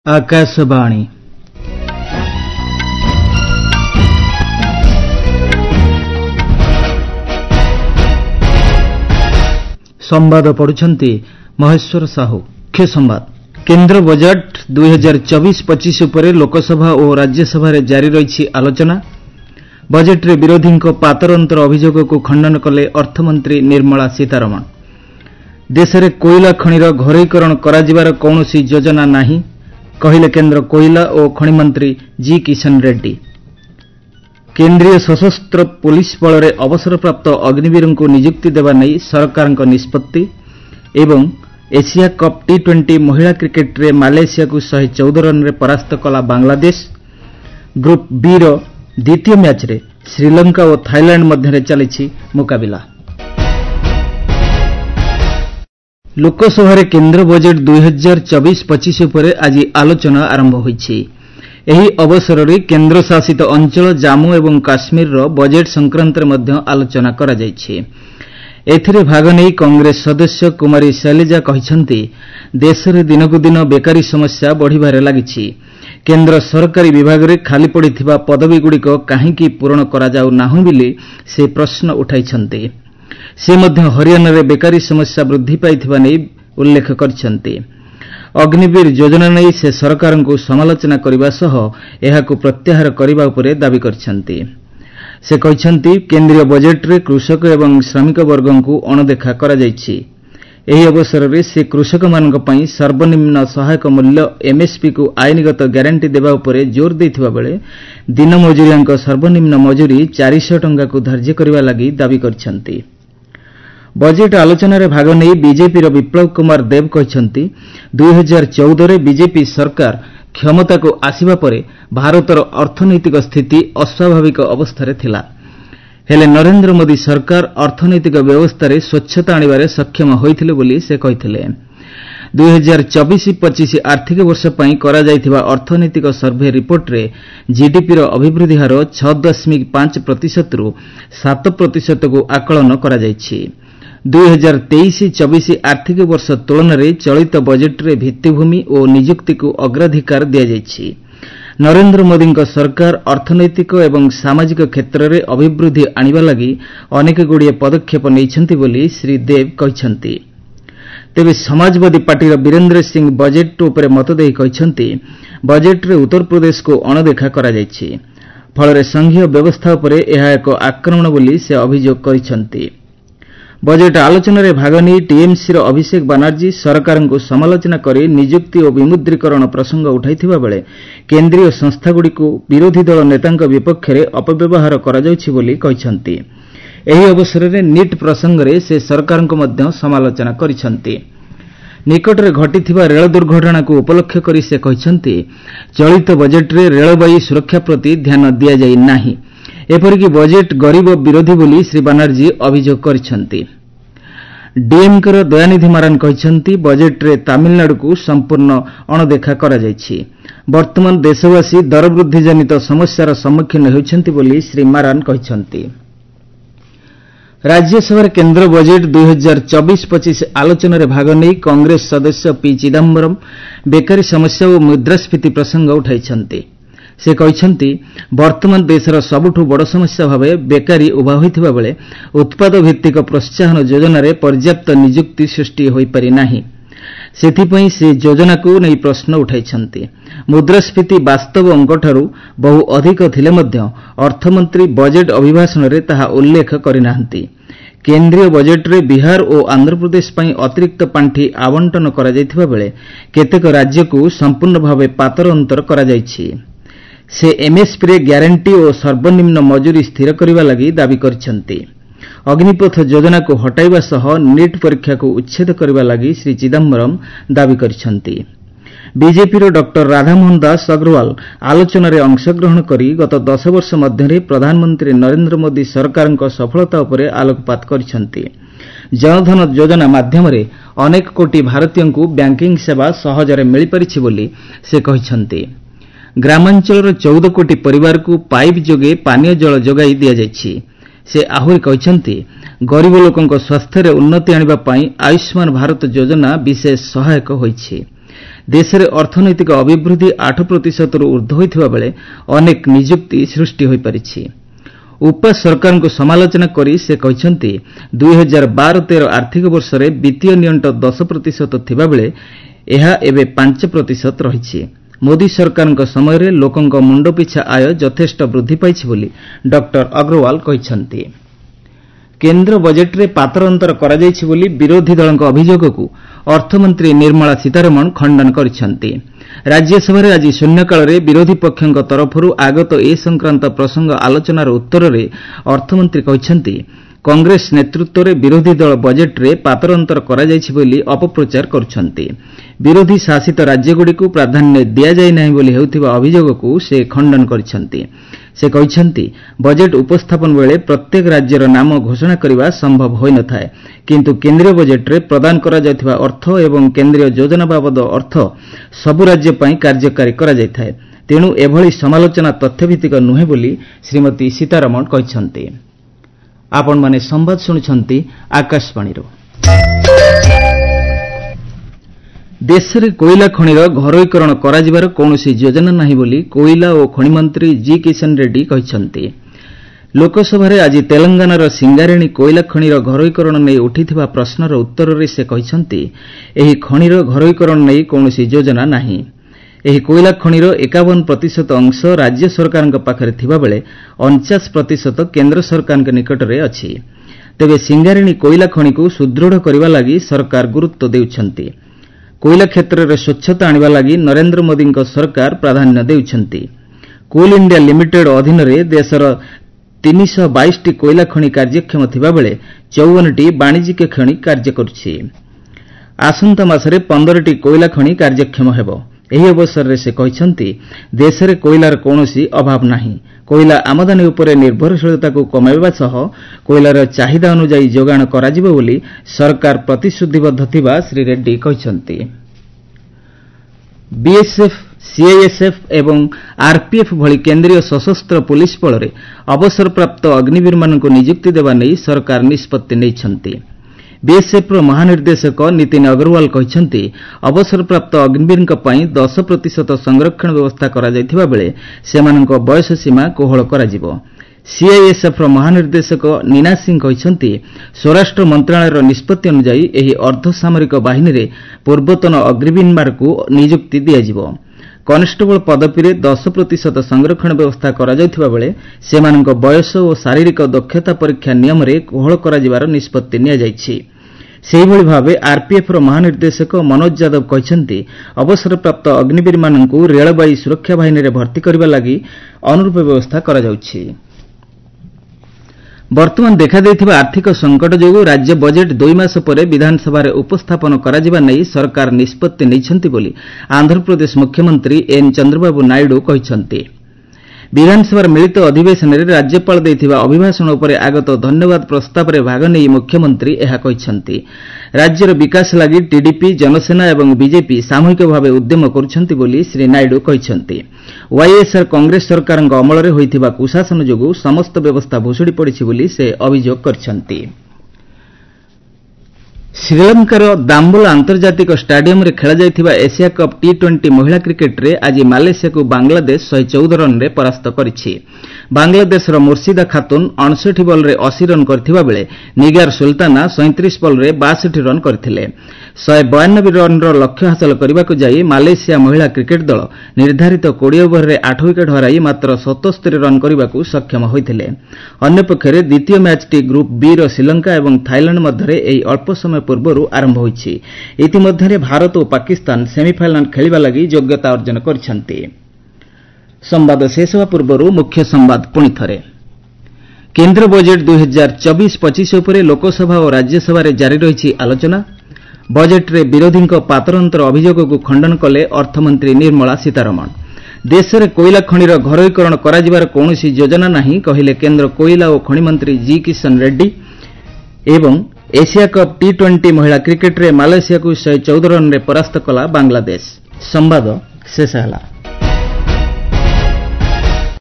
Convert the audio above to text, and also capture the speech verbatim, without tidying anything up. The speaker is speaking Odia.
आकाशवाणी संवाद पढ़ुछंती महेश्वर साहू। मुख्य संवाद। केंद्र बजट दुई हजार चौबीस पच्चीस उपरे लोकसभा और राज्यसभा रे जारी रही आलोचना। बजेट रे विरोधी पातर अंतर अभियोग को खंडन कले अर्थमंत्री निर्मला सीतारमण। देश में कोयला खनिर घरोईकरण कराजिबार कौनसी योजना नहीं कहले केंद्र कोयला और खनि मंत्री जी किशन रेड्डी। केंद्रीय सशस्त्र पुलिस बल रे अवसरप्राप्त अग्निवीर को नियुक्ति देवा नहीं सरकार निष्पत्ति। एवं एशिया कप टी ट्वेंटी महिला क्रिकेट रे मालेशिया को शहे चौदह रन रे परास्त कला बांग्लादेश। ग्रुप बी रो द्वितीय मैच रे श्रीलंका और थाईलैंड मध्य चली मुकाबिला। लोकसभा रे केंद्र बजेट दुई हजार चौबीस पच्चीस उपरे आज आलोचना आरंभ होईछि। एही अवसर रे केंद्र शासित अंचल जम्मू एवं काश्मीर रो बजेट संक्रांत रे मध्य आलोचना करा जायछि। एथिरे भाग नै कांग्रेस सदस्य कुमारी शैलजा कहिसंती देश रे दिनकु दिन बेकारी समस्या बढ़िबारे लागिछि। केंद्र सरकारी विभाग रे खाली पड़िथिबा पदवी गुड़िक काहेकि पूरण करा जाउ नाही बिली से प्रश्न उठाइछंती। से मध्य हरियाणा रे बेकारी समस्या वृद्धि पाइथिबा नै उल्लेख करछंती। अग्निवीर योजना नै से सरकार को समालोचना करिबा सह एहाकु प्रत्याहार करिबा उपरे दाबी करछंती। से कहिसंती केंद्रीय बजेट रे कृषक एवं श्रमिक वर्ग को अणदेखा करा जायछि। एही अवसर रे से कृषक मानक पई सर्वनिम्न सहायक मूल्य एमएसपी को आईनगत ग्यारंटी देबा उपरे जोर दैथिबा बेले दिन मजूरियांक सर्वनिम्न मजूरी चार सौ टंका को धार्य करिबा लागि दाबी करछंती। बजेट आलोचना रे भाग नै बीजेपी रो विप्लव कुमार देव कहिसंती दुई हजार चौदह रे बीजेपी सरकार क्षमता को आसीबा परे भारतर अर्थनैतिक स्थिति अस्वाभाविक अवस्था रे थिला। हेले नरेंद्र मोदी सरकार अर्थनैतिक व्यवस्था रे स्वच्छता आनिबारे सक्षम होइथिले बोली से कहिथिले। दुई हजार चौबीस पच्चीस आर्थिक वर्ष पई करा जायथिबा अर्थनैतिक सर्वे रिपोर्ट रे जीडीपी रो अभिवृद्धि हार छह दशमलव पांच प्रतिशत रु सात प्रतिशत को आकलन करा जायछि। दुई हजार तेईस चौबीस आर्थिक वर्ष तुलन में चलित बजेट रे भित्तिभूमि और नियुक्ति को अग्राधिकार दिया जायछि। नरेंद्र मोदी सरकार अर्थनैतिक एवं सामाजिक क्षेत्र में अभिवृद्धि आनिबा लागि अनेक गुड़िए पदक्षेप नैछंती बोली श्री देव कहिसंती। तेबे समाजवादी पार्टी वीरेंद्र सिंह बजेट उपरे मत देई कहिसंती बजेट रे उत्तर प्रदेश को अणदेखा करा जायछि। फल संघीय व्यवस्था उपरे एहा एक आक्रमण बोली से अभियोग करिसंती। बजेट आलोचना रे भाग नै टीएमसी रो अभिषेक बनर्जी सरकार को समालोचना करी नियुक्ति और विमुद्रीकरण प्रसंग उठाइथिबा बेले केंद्रीय संस्थागुड़ी को विरोधी दल नेतांक विपक्ष रे अपव्यवहार करा जाउछि बोली कहिसंती। एही अवसर रे नीट प्रसंग रे से सरकार को मध्य समालोचना करिसंती। निकट रे घटिथिबा रेल दुर्घटना को उपलक्ष्य करी से कहिसंती चलित बजेट रे रेलबाई सुरक्षा प्रति ध्यान दिया जाई नाही। एपरिक बजेट गरीब विरोधी बोली श्री बनर्जी अभियोग करिसंती। डीएमके रो दयानिधि मारान कहिसंती बजेट रे तमिलनाडु को संपूर्ण अणदेखा करा जायछि। वर्तमान देशवासी दर वृद्धि जनित समस्यार सम्मुखीन होइछंती बोली श्री मारान कहिसंती। राज्यसभा केंद्र बजेट दुई हजार चौबीस पच्चीस आलोचना रे भाग नै कांग्रेस सदस्य पी चिदंबरम बेकारी समस्या और मुद्रास्फीति प्रसंग उठाइछंती। से कहिसंती वर्तमान देशर सबुठु बड़ समस्या भावे बेकारी उभा होइथिबा बेले उत्पाद भित्तिक प्रोत्साहन योजना रे पर्याप्त नियुक्ति सृष्टि होई पारि नाही। सेथिपई से योजना को नै प्रश्न उठाइछंती। मुद्रास्फीति वास्तव अंकठारु बहु अधिक थिले मध्य अर्थमंत्री बजेट अभिभाषण रे ताहा उल्लेख करिनाहंती। केंद्रीय बजेट रे बिहार और आंध्र प्रदेश पई अतिरिक्त पांठी आवंटन करा जायथिबा बेले केतेक राज्य को संपूर्ण भावे पातर अंतर करा जायछि। से एमएसपी रे ग्यारंटी और सर्वनिम्न मजूरी स्थिर करबा लागि दाबी करछंती। अग्निपथ योजना को हटाइबा सह नीट परीक्षा को उच्छेद करबा लागि श्री चिदंबरम दाबी करछंती। बीजेपी रो डॉक्टर राधामोहन दास अग्रवाल आलोचना रे अंशग्रहण करी गत दस वर्ष मध्य प्रधानमंत्री नरेंद्र मोदी सरकार सफलता उपरे आलोकपात करछंती। जनधन योजना माध्यम रे अनेक कोटी भारतीयों को बैंकिंग सेवा सहजरे मिल परिछि बोली से कहिसंती। ग्रामांचल चौदह कोटी परिवार को पाइप जोगे पानीय जल जोगाई दिया जायछि। से आहुरी कहिसंती गरीब लोकंक स्वास्थ्य रे उन्नति आनिबा पई आयुष्मान भारत योजना विशेष सहायक होइछि। ଦେଶରେ ଅର୍ଥନୈତିକ ଅଭିବୃଦ୍ଧି ଆଠ ପ୍ରତିଶତରୁ ଊର୍ଦ୍ଧ୍ୱ ହୋଇଥିବା ବେଳେ ଅନେକ ନିଯୁକ୍ତି ସୃଷ୍ଟି ହୋଇପାରିଛି। ଉପା ସରକାରଙ୍କୁ ସମାଲୋଚନା କରି ସେ କହିଛନ୍ତି ଦୁଇ ହଜାର ବାର ତେର ଆର୍ଥିକ ବର୍ଷରେ ବିତ୍ତୀୟ ନିଅଣ୍ଟ ଦଶ ପ୍ରତିଶତ ଥିବାବେଳେ ଏହା ଏବେ ପାଞ୍ଚ ପ୍ରତିଶତ ରହିଛି। ମୋଦି ସରକାରଙ୍କ ସମୟରେ ଲୋକଙ୍କ ମୁଣ୍ଡପିଛା ଆୟ ଯଥେଷ୍ଟ ବୃଦ୍ଧି ପାଇଛି ବୋଲି ଡକ୍ଟର ଅଗ୍ରୱାଲ କହିଛନ୍ତି। କେନ୍ଦ୍ର ବଜେଟ୍ରେ ପାତର ଅନ୍ତର କରାଯାଇଛି ବୋଲି ବିରୋଧୀ ଦଳଙ୍କ ଅଭିଯୋଗକୁ ଅର୍ଥମନ୍ତ୍ରୀ ନିର୍ମଳା ସୀତାରମଣ ଖଣ୍ଡନ କରିଛନ୍ତି। ରାଜ୍ୟସଭାରେ ଆଜି ଶୂନ୍ୟକାଳରେ ବିରୋଧୀ ପକ୍ଷଙ୍କ ତରଫରୁ ଆଗତ ଏ ସଂକ୍ରାନ୍ତ ପ୍ରସଙ୍ଗ ଆଲୋଚନାର ଉତ୍ତରରେ ଅର୍ଥମନ୍ତ୍ରୀ କହିଛନ୍ତି କଂଗ୍ରେସ ନେତୃତ୍ୱରେ ବିରୋଧୀ ଦଳ ବଜେଟ୍ରେ ପାତର ଅନ୍ତର କରାଯାଇଛି ବୋଲି ଅପପ୍ରଚାର କରୁଛନ୍ତି। ବିରୋଧୀ ଶାସିତ ରାଜ୍ୟଗୁଡ଼ିକୁ ପ୍ରାଧାନ୍ୟ ଦିଆଯାଇ ନାହିଁ ବୋଲି ହେଉଥିବା ଅଭିଯୋଗକୁ ସେ ଖଣ୍ଡନ କରିଛନ୍ତି। ସେ କହିଛନ୍ତି ବଜେଟ୍ ଉପସ୍ଥାପନ ବେଳେ ପ୍ରତ୍ୟେକ ରାଜ୍ୟର ନାମ ଘୋଷଣା କରିବା ସମ୍ଭବ ହୋଇନଥାଏ, କିନ୍ତୁ କେନ୍ଦ୍ରୀୟ ବଜେଟ୍ରେ ପ୍ରଦାନ କରାଯାଉଥିବା ଅର୍ଥ ଏବଂ କେନ୍ଦ୍ରୀୟ ଯୋଜନା ବାବଦ ଅର୍ଥ ସବୁ ରାଜ୍ୟ ପାଇଁ କାର୍ଯ୍ୟକାରୀ କରାଯାଇଥାଏ। ତେଣୁ ଏଭଳି ସମାଲୋଚନା ତଥ୍ୟଭିତ୍ତିକ ନୁହେଁ ବୋଲି ଶ୍ରୀମତୀ ସୀତାରମଣ କହିଛନ୍ତି। ଆପଣମାନେ ସମ୍ବାଦ ଶୁଣୁଛନ୍ତି ଆକାଶବାଣୀରୁ। ଦେଶରେ କୋଇଲା ଖଣିର ଘରୋଇକରଣ କରାଯିବାର କୌଣସି ଯୋଜନା ନାହିଁ ବୋଲି କୋଇଲା ଓ ଖଣି ମନ୍ତ୍ରୀ ଜି କିଶନ ରେଡ୍ଡି କହିଛନ୍ତି। ଲୋକସଭାରେ ଆଜି ତେଲଙ୍ଗାନାର ସିଙ୍ଗାରେଣୀ କୋଇଲା ଖଣିର ଘରୋଇକରଣ ନେଇ ଉଠିଥିବା ପ୍ରଶ୍ନର ଉତ୍ତରରେ ସେ କହିଛନ୍ତି ଏହି ଖଣିର ଘରୋଇକରଣ ନେଇ କୌଣସି ଯୋଜନା ନାହିଁ। ଏହି କୋଇଲା ଖଣିର ଏକାବନ ପ୍ରତିଶତ ଅଂଶ ରାଜ୍ୟ ସରକାରଙ୍କ ପାଖରେ ଥିବାବେଳେ ଅଣଚାଶ ପ୍ରତିଶତ କେନ୍ଦ୍ର ସରକାରଙ୍କ ନିକଟରେ ଅଛି। ତେବେ ସିଙ୍ଗାରେଣୀ କୋଇଲା ଖଣିକୁ ସୁଦୃଢ଼ କରିବା ଲାଗି ସରକାର ଗୁରୁତ୍ୱ ଦେଉଛନ୍ତି। କୋଇଲା କ୍ଷେତ୍ରରେ ସ୍ୱଚ୍ଛତା ଆଣିବା ଲାଗି ନରେନ୍ଦ୍ର ମୋଦିଙ୍କ ସରକାର ପ୍ରାଧାନ୍ୟ ଦେଉଛନ୍ତି। କୋଲ୍ ଇଣ୍ଡିଆ ଲିମିଟେଡ୍ ଅଧୀନରେ ଦେଶର ତିନିଶହ ବାଇଶଟି କୋଇଲା ଖଣି କାର୍ଯ୍ୟକ୍ଷମ ଥିବାବେଳେ ଚଉବନଟି ବାଣିଜ୍ୟିକ ଖଣି କାର୍ଯ୍ୟ କରୁଛି। ଆସନ୍ତା ମାସରେ ପନ୍ଦରଟି କୋଇଲା ଖଣି କାର୍ଯ୍ୟକ୍ଷମ ହେବ। ଏହି ଅବସରରେ ସେ କହିଛନ୍ତି ଦେଶରେ କୋଇଲାର କୌଣସି ଅଭାବ ନାହିଁ। କୋଇଲା ଆମଦାନୀ ଉପରେ ନିର୍ଭରଶୀଳତାକୁ କମାଇବା ସହ କୋଇଲାର ଚାହିଦା ଅନୁଯାୟୀ ଯୋଗାଣ କରାଯିବ ବୋଲି ସରକାର ପ୍ରତିଶ୍ରୁତିବଦ୍ଧ ଥିବା ଶ୍ରୀ ରେଡ୍ଡି କହିଛନ୍ତି। ବିଏସ୍ଏଫ୍, ସିଆଇଏସ୍ଏଫ୍ ଏବଂ ଆର୍ପିଏଫ୍ ଭଳି କେନ୍ଦ୍ରୀୟ ସଶସ୍ତ୍ର ପୁଲିସ ବଳରେ ଅବସରପ୍ରାପ୍ତ ଅଗ୍ନିବୀରମାନଙ୍କୁ ନିଯୁକ୍ତି ଦେବା ନେଇ ସରକାର ନିଷ୍ପତ୍ତି ନେଇଛନ୍ତି। ବିଏସ୍ଏଫ୍ର ମହାନିର୍ଦ୍ଦେଶକ ନୀତିନ ଅଗ୍ରୱାଲ କହିଛନ୍ତି ଅବସରପ୍ରାପ୍ତ ଅଗ୍ନିବୀରଙ୍କ ପାଇଁ ଦଶ ପ୍ରତିଶତ ସଂରକ୍ଷଣ ବ୍ୟବସ୍ଥା କରାଯାଇଥିବା ବେଳେ ସେମାନଙ୍କ ବୟସ ସୀମା କୋହଳ କରାଯିବ। ସିଆଇଏସ୍ଏଫ୍ର ମହାନିର୍ଦ୍ଦେଶକ ନୀନା ସିଂ କହିଛନ୍ତି ସ୍ୱରାଷ୍ଟ୍ର ମନ୍ତ୍ରଣାଳୟର ନିଷ୍ପତ୍ତି ଅନୁଯାୟୀ ଏହି ଅର୍ଦ୍ଧସାମରିକ ବାହିନୀରେ ପୂର୍ବତନ ଅଗ୍ନିବୀରମାନଙ୍କୁ ନିଯୁକ୍ତି ଦିଆଯିବ। କନେଷ୍ଟବଳ ପଦବୀରେ ଦଶ ପ୍ରତିଶତ ସଂରକ୍ଷଣ ବ୍ୟବସ୍ଥା କରାଯାଉଥିବା ବେଳେ ସେମାନଙ୍କ ବୟସ ଓ ଶାରୀରିକ ଦକ୍ଷତା ପରୀକ୍ଷା ନିୟମରେ କୋହଳ କରାଯିବାର ନିଷ୍ପତ୍ତି ନିଆଯାଇଛି। ସେହିଭଳି ଭାବେ ଆର୍ପିଏଫ୍ର ମହାନିର୍ଦ୍ଦେଶକ ମନୋଜ ଯାଦବ କହିଛନ୍ତି ଅବସରପ୍ରାପ୍ତ ଅଗ୍ନିବୀରମାନଙ୍କୁ ରେଳବାଇ ସୁରକ୍ଷା ବାହିନୀରେ ଭର୍ତ୍ତି କରିବା ଲାଗି ଅନୁରୂପ ବ୍ୟବସ୍ଥା କରାଯାଉଛି। ବର୍ତ୍ତମାନ ଦେଖାଦେଇଥିବା ଆର୍ଥିକ ସଂକଟ ଯୋଗୁଁ ରାଜ୍ୟ ବଜେଟ୍ ଦୁଇ ମାସ ପରେ ବିଧାନସଭାରେ ଉପସ୍ଥାପନ କରାଯିବା ନେଇ ସରକାର ନିଷ୍ପତ୍ତି ନେଇଛନ୍ତି ବୋଲି ଆନ୍ଧ୍ରପ୍ରଦେଶ ମୁଖ୍ୟମନ୍ତ୍ରୀ ଏନ୍ ଚନ୍ଦ୍ରବାବୁ ନାଇଡୁ କହିଛନ୍ତି। ବିଧାନସଭାର ମିଳିତ ଅଧିବେଶନରେ ରାଜ୍ୟପାଳ ଦେଇଥିବା ଅଭିଭାଷଣ ଉପରେ ଆଗତ ଧନ୍ୟବାଦ ପ୍ରସ୍ତାବରେ ଭାଗ ନେଇ ମୁଖ୍ୟମନ୍ତ୍ରୀ ଏହା କହିଛନ୍ତି। ରାଜ୍ୟର ବିକାଶ ଲାଗି ଟିଡିପି, ଜନସେନା ଏବଂ ବିଜେପି ସାମୂହିକ ଭାବେ ଉଦ୍ୟମ କରୁଛନ୍ତି ବୋଲି ଶ୍ରୀ ନାଇଡୁ କହିଛନ୍ତି। ୱାଇଏସ୍ଆର୍ କଂଗ୍ରେସ ସରକାରଙ୍କ ଅମଳରେ ହୋଇଥିବା କୁଶାସନ ଯୋଗୁଁ ସମସ୍ତ ବ୍ୟବସ୍ଥା ଭୁଷୁଡ଼ି ପଡ଼ିଛି ବୋଲି ସେ ଅଭିଯୋଗ କରିଛନ୍ତି। ଶ୍ରୀଲଙ୍କାର ଦାମ୍ବୁଲା ଆନ୍ତର୍ଜାତିକ ଷ୍ଟାଡିୟମରେ ଖେଳାଯାଇଥିବା ଏସିଆ କପ୍ ଟି ଟ୍ୱେଣ୍ଟି ମହିଳା କ୍ରିକେଟରେ ଆଜି ମାଲେସିଆକୁ ବାଂଲାଦେଶ ଶହେ ଚଉଦ ରନ୍ରେ ପରାସ୍ତ କରିଛି। ବାଂଲାଦେଶର ମୁର୍ସିଦା ଖାତୁନ୍ ଅଣଷଠି ବଲ୍ରେ ଅଶୀ ରନ୍ କରିଥିବା ବେଳେ ନିଗାର ସୁଲତାନା ସଇଁତିରିଶ ବଲ୍ରେ ବାଷଠି ରନ୍ କରିଥିଲେ। ଶହେ ବୟାନବେ ରନ୍ର ଲକ୍ଷ୍ୟ ହାସଲ କରିବାକୁ ଯାଇ ମାଲେସିଆ ମହିଳା କ୍ରିକେଟ ଦଳ ନିର୍ଦ୍ଧାରିତ କୋଡ଼ିଏ ଓଭରରେ ଆଠ ୱିକେଟ୍ ହରାଇ ମାତ୍ର ସତସ୍ତରୀ ରନ୍ କରିବାକୁ ସକ୍ଷମ ହୋଇଥିଲେ। ଅନ୍ୟପକ୍ଷରେ ଦ୍ୱିତୀୟ ମ୍ୟାଚ୍ଟି ଗ୍ରୁପ୍ ବି'ର ଶ୍ରୀଲଙ୍କା ଏବଂ ଥାଇଲାଣ୍ଡ ମଧ୍ୟରେ ଏହି ଅଳ୍ପ ସମୟ ପୂର୍ବରୁ ଆରମ୍ଭ ହୋଇଛି। ଇତିମଧ୍ୟରେ ଭାରତ ଓ ପାକିସ୍ତାନ ସେମିଫାଇନାଲ୍ ଖେଳିବା ଲାଗି ଯୋଗ୍ୟତା ଅର୍ଜନ କରିଛନ୍ତି। ସମ୍ବାଦ ଶେଷ ହେବା ପୂର୍ବରୁ ମୁଖ୍ୟ ସମ୍ବାଦ ପୁଣିଥରେ। କେନ୍ଦ୍ର ବଜେଟ୍ ଦୁଇ ହଜାର ଚବିଶ ପଚିଶ ଉପରେ ଲୋକସଭା ଓ ରାଜ୍ୟସଭାରେ ଜାରି ରହିଛି ଆଲୋଚନା। ବଜେଟ୍ରେ ବିରୋଧୀଙ୍କ ପାତର ଅନ୍ତର ଅଭିଯୋଗକୁ ଖଣ୍ଡନ କଲେ ଅର୍ଥମନ୍ତ୍ରୀ ନିର୍ମଳା ସୀତାରମଣ। ଦେଶରେ କୋଇଲା ଖଣିର ଘରୋଇକରଣ କରାଯିବାର କୌଣସି ଯୋଜନା ନାହିଁ କହିଲେ କେନ୍ଦ୍ର କୋଇଲା ଓ ଖଣି ମନ୍ତ୍ରୀ ଜି କିଶନ ରେଡ୍ଡି। ଏବଂ ଏସିଆ କପ୍ ଟି ଟ୍ୱେଣ୍ଟି ମହିଳା କ୍ରିକେଟରେ ମାଲେସିଆକୁ ଶହେ ଚଉଦ ରନ୍ରେ ପରାସ୍ତ କଲା ବାଂଲାଦେଶ। ସମ୍ବାଦ ଶେଷ ହେଲା।